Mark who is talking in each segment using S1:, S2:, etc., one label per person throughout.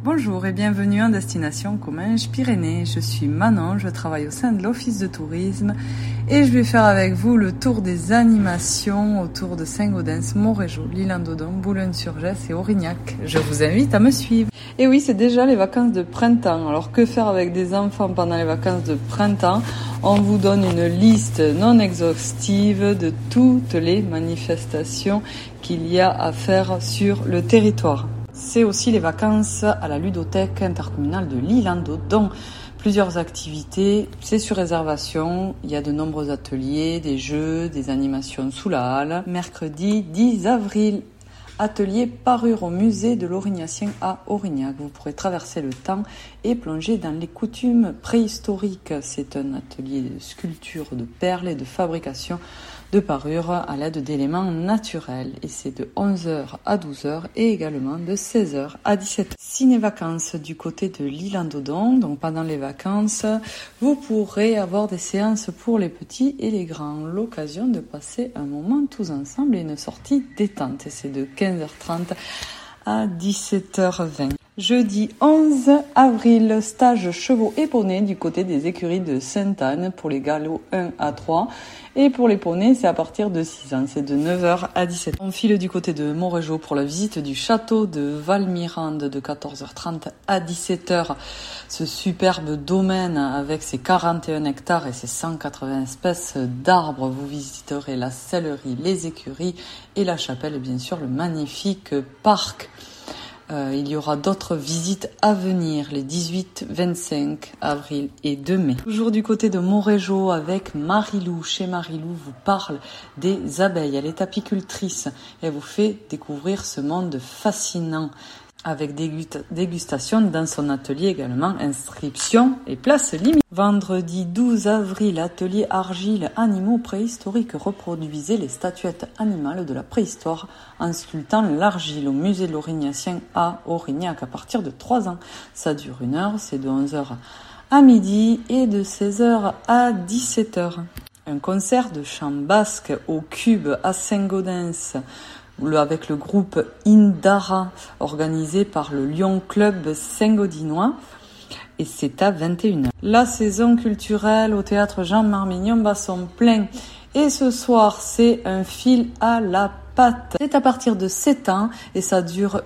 S1: Bonjour et bienvenue en destination Comminges-Pyrénées. Je suis Manon, je travaille au sein de l'Office de tourisme et je vais faire avec vous le tour des animations autour de Saint-Gaudens, Montrégeau, l'Isle-en-Dodon, Boulogne-sur-Gesse et Aurignac. Je vous invite à me suivre. Et oui, c'est déjà les vacances de printemps. Alors que faire avec des enfants pendant les vacances de printemps ? On vous donne une liste non exhaustive de toutes les manifestations qu'il y a à faire sur le territoire. C'est aussi les vacances à la ludothèque intercommunale de l'Isle-en-Dodon. Plusieurs activités, c'est sur réservation. Il y a de nombreux ateliers, des jeux, des animations sous la halle. Mercredi 10 avril, atelier parure au musée de l'Aurignacien à Aurignac. Vous pourrez traverser le temps et plonger dans les coutumes préhistoriques. C'est un atelier de sculpture de perles et de fabrication de parures à l'aide d'éléments naturels. Et c'est de 11h à 12h et également de 16h à 17h. Ciné-vacances du côté de l'Isle-en-Dodon. Donc pendant les vacances, vous pourrez avoir des séances pour les petits et les grands. L'occasion de passer un moment tous ensemble et une sortie détente. Et c'est de 15h30 à 17h20. Jeudi 11 avril, stage chevaux et poneys du côté des écuries de Sainte-Anne pour les galops 1 à 3. Et pour les poneys, c'est à partir de 6 ans, c'est de 9h à 17h. On file du côté de Montrégeau pour la visite du château de Valmirande de 14h30 à 17h. Ce superbe domaine avec ses 41 hectares et ses 180 espèces d'arbres. Vous visiterez la sellerie, les écuries et la chapelle et bien sûr le magnifique parc. Il y aura d'autres visites à venir les 18, 25 avril et 2 mai. Toujours du côté de Montrégeau avec Marilou. Chez Marilou vous parle des abeilles. Elle est apicultrice et elle vous fait découvrir ce monde fascinant avec dégustation dans son atelier également, inscription et place limite. Vendredi 12 avril, atelier argile animaux préhistoriques. Reproduisez les statuettes animales de la préhistoire en sculptant l'argile au musée de l'Aurignacien à Aurignac à partir de 3 ans. Ça dure 1 heure, c'est de 11h à midi et de 16h à 17h. Un concert de chant basque au Cube à Saint-Gaudens avec le groupe Indara, organisé par le Lyon Club Saint-Gaudinois, et c'est à 21h. La saison culturelle au théâtre Jean Marmignon bat son plein, et ce soir c'est un fil à la patte. C'est à partir de 7 ans et ça dure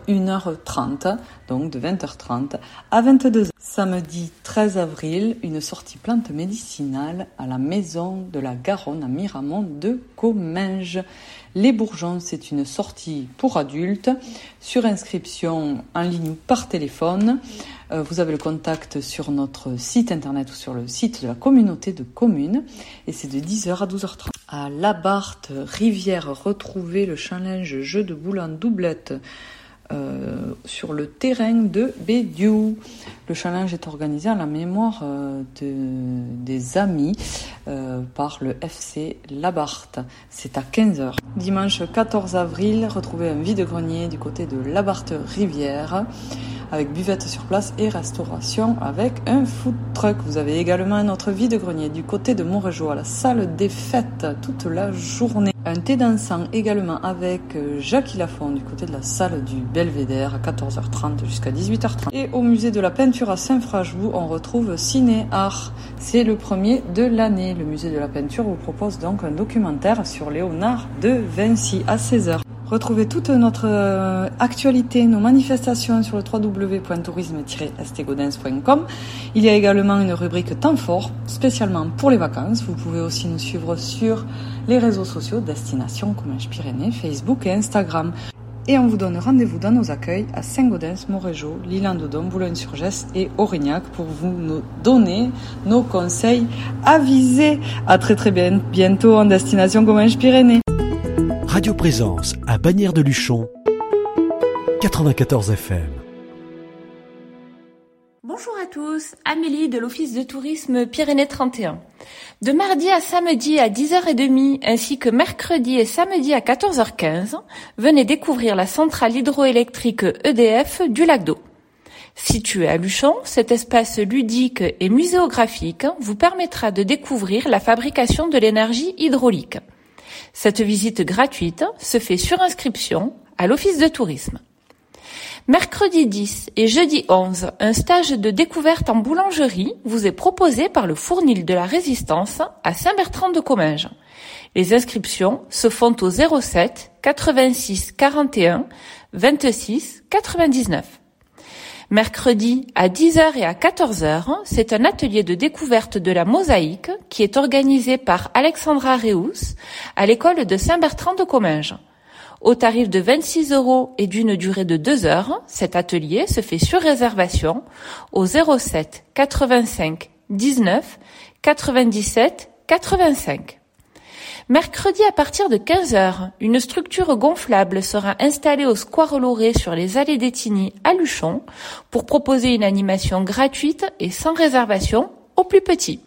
S1: 1h30, donc de 20h30 à 22h. Samedi 13 avril, une sortie plante médicinale à la maison de la Garonne à Miramont de Comminges. Les Bourgeons, c'est une sortie pour adultes sur inscription en ligne ou par téléphone. Vous avez le contact sur notre site internet ou sur le site de la communauté de communes et c'est de 10h à 12h30. À Labarthe, Rivière, retrouvez le challenge jeu de boules en doublette sur le terrain de Bédiou. Le challenge est organisé en la mémoire des amis par le FC Labarthe. C'est à 15h. Dimanche 14 avril, retrouvez un vide-grenier du côté de Labarthe-Rivière avec buvette sur place et restauration avec un food truck. Vous avez également un autre vide-grenier du côté de Montrégeau à la salle des fêtes toute la journée. Un thé dansant également avec Jacques Lafont du côté de la salle du Belvédère à 14h30 jusqu'à 18h30. Et au musée de la peinture à Saint-Frachevou, on retrouve Ciné Art. C'est le premier de l'année. Le musée de la peinture vous propose donc un documentaire sur Léonard de Vinci à 16h. Retrouvez toute notre actualité, nos manifestations sur le www.tourisme-stgaudens.com. Il y a également une rubrique temps fort, spécialement pour les vacances. Vous pouvez aussi nous suivre sur les réseaux sociaux Destination Comminges-Pyrénées, Facebook et Instagram. Et on vous donne rendez-vous dans nos accueils à Saint-Gaudens, Montrégeau, l'Isle-en-Dodon, Boulogne-sur-Gesse et Aurignac pour vous nous donner nos conseils avisés. À très bientôt en Destination Comminges-Pyrénées.
S2: Radio Présence à Bagnères-de-Luchon, 94 FM.
S3: Bonjour à tous, Amélie de l'Office de tourisme Pyrénées 31. De mardi à samedi à 10h30 ainsi que mercredi et samedi à 14h15, venez découvrir la centrale hydroélectrique EDF du lac d'Eau. Situé à Luchon, cet espace ludique et muséographique vous permettra de découvrir la fabrication de l'énergie hydraulique. Cette visite gratuite se fait sur inscription à l'Office de tourisme. Mercredi 10 et jeudi 11, un stage de découverte en boulangerie vous est proposé par le Fournil de la Résistance à Saint-Bertrand-de-Comminges. Les inscriptions se font au 07 86 41 26 99. Mercredi à 10h et à 14h, c'est un atelier de découverte de la mosaïque qui est organisé par Alexandra Reus à l'école de Saint-Bertrand-de-Comminges. Au tarif de 26 € et d'une durée de 2 heures, cet atelier se fait sur réservation au 07 85 19 97 85. Mercredi à partir de 15h, une structure gonflable sera installée au Square Loré sur les allées d'Étigny à Luchon pour proposer une animation gratuite et sans réservation aux plus petits.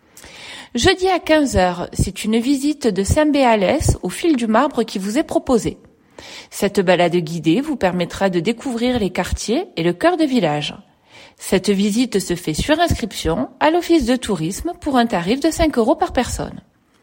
S3: Jeudi à 15h, c'est une visite de Saint-Béalès au fil du marbre qui vous est proposée. Cette balade guidée vous permettra de découvrir les quartiers et le cœur de village. Cette visite se fait sur inscription à l'office de tourisme pour un tarif de 5 € par personne.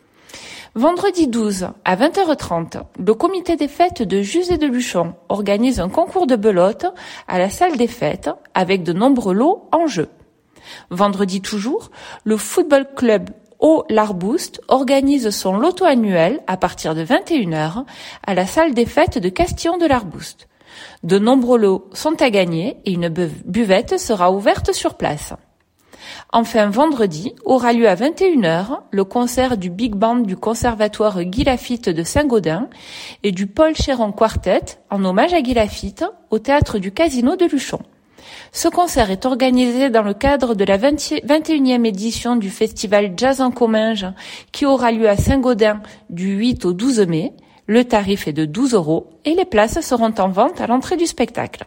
S3: Vendredi 12, à 20h30, le comité des fêtes de Jus et de Luchon organise un concours de belote à la salle des fêtes avec de nombreux lots en jeu. Vendredi toujours, le football club Au L'Arbouste organise son loto annuel à partir de 21h à la salle des fêtes de Castillon de l'Arbouste. De nombreux lots sont à gagner et une buvette sera ouverte sur place. Enfin, vendredi, aura lieu à 21h le concert du Big Band du Conservatoire Guy Laffitte de Saint-Gaudens et du Paul Chéron Quartet en hommage à Guy Laffitte au théâtre du Casino de Luchon. Ce concert est organisé dans le cadre de la 21e édition du festival Jazz en Comminges qui aura lieu à Saint-Gaudens du 8 au 12 mai. Le tarif est de 12 € et les places seront en vente à l'entrée du spectacle.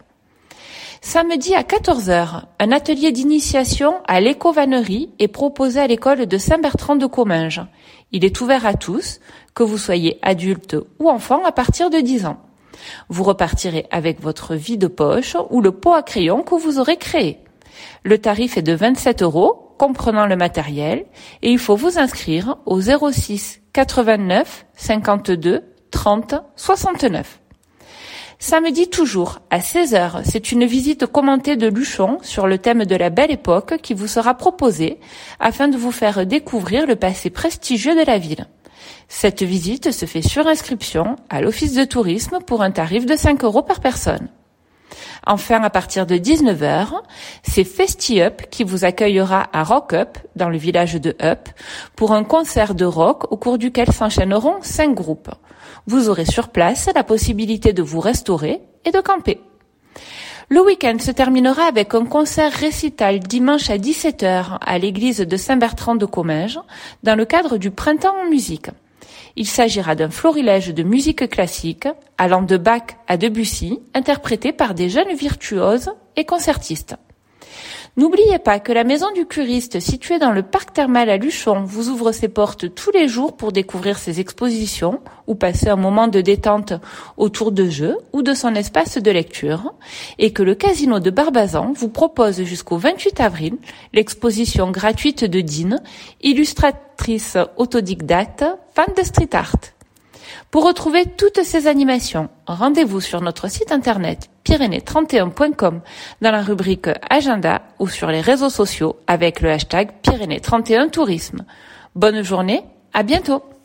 S3: Samedi à 14h, un atelier d'initiation à l'éco-vannerie est proposé à l'école de Saint-Bertrand-de-Comminges. Il est ouvert à tous, que vous soyez adulte ou enfant à partir de 10 ans. Vous repartirez avec votre vide-poche ou le pot à crayon que vous aurez créé. Le tarif est de 27 €, comprenant le matériel, et il faut vous inscrire au 06 89 52 30 69. Samedi toujours, à 16h, c'est une visite commentée de Luchon sur le thème de la Belle Époque qui vous sera proposée afin de vous faire découvrir le passé prestigieux de la ville. Cette visite se fait sur inscription à l'office de tourisme pour un tarif de 5 € par personne. Enfin, à partir de 19h, c'est FestiUp qui vous accueillera à Rock Up, dans le village de Up, pour un concert de rock au cours duquel s'enchaîneront 5 groupes. Vous aurez sur place la possibilité de vous restaurer et de camper. Le week-end se terminera avec un concert récital dimanche à 17h à l'église de Saint-Bertrand-de-Comminges dans le cadre du Printemps en musique. Il s'agira d'un florilège de musique classique allant de Bach à Debussy, interprété par des jeunes virtuoses et concertistes. N'oubliez pas que la Maison du Curiste, située dans le parc thermal à Luchon, vous ouvre ses portes tous les jours pour découvrir ses expositions ou passer un moment de détente autour de jeux ou de son espace de lecture, et que le Casino de Barbazan vous propose jusqu'au 28 avril l'exposition gratuite de Dine, illustratrice autodidacte, fan de street art. Pour retrouver toutes ces animations, rendez-vous sur notre site internet pyrénées31.com dans la rubrique Agenda ou sur les réseaux sociaux avec le hashtag Pyrénées31 Tourisme. Bonne journée, à bientôt!